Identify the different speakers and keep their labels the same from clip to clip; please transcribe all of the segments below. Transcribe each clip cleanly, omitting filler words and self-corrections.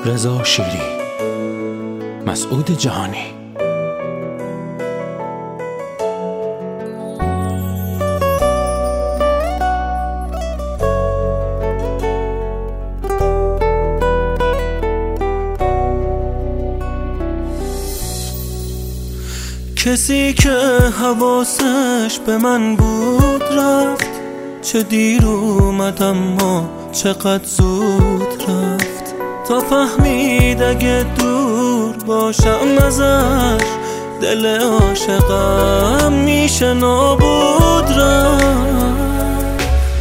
Speaker 1: رضا شیری، مسعود جهانی.
Speaker 2: کسی که حواسش به من بود رفت، چه دیر اومد اما چقدر زود رفت. تا فهمید اگه دور باشم ازش، دل عاشقم میشه نابود رفت.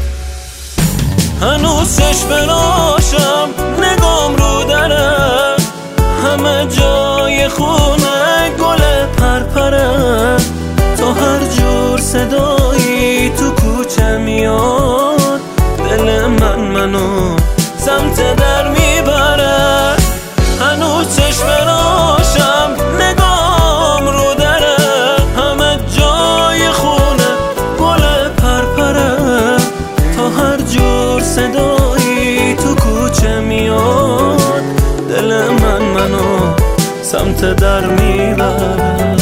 Speaker 2: هنوز چشم راشم نگام رو دره، همه جای خونه گل پرپره. تا هر جور صدایی تو کوچه میاد، دل منو سمت در میبره. هنوز چشم راشم نگام رو دره، همه جای خونه گل پرپره. تا هر جور صدایی تو کوچه میاد، دل منو سمت در میبره.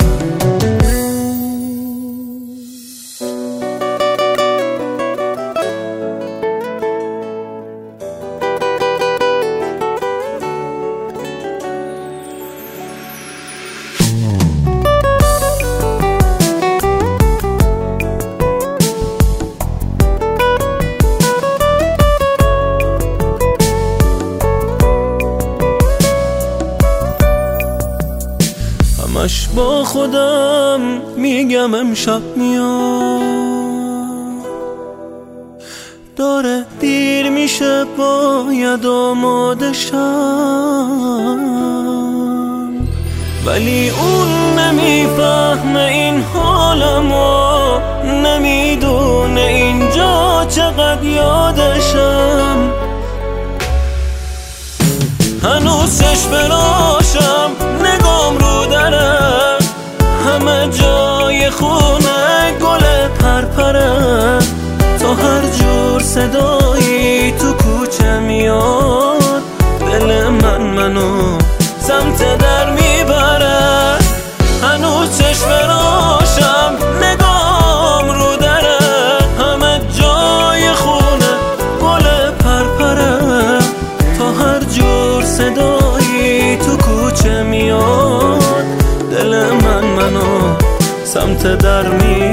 Speaker 2: همش با خودم میگم امشب میاد، داره دیر میشه باید آماده شم. ولی اون نمیفهمه این حالمو، نمیدونه اینجا چقدر یادشم. هنوز چشم راشم نگام رو دره، همه جای خونه گل پرپره. تا هر جور صدایی تو کوچه میاد، دل منو سمت در میبره. هنوز چشم راشم نگام رو دره، همه جای خونه گل پرپره. تا هر جور صدایی تو کوچه میاد، دل منو سمت در میبره.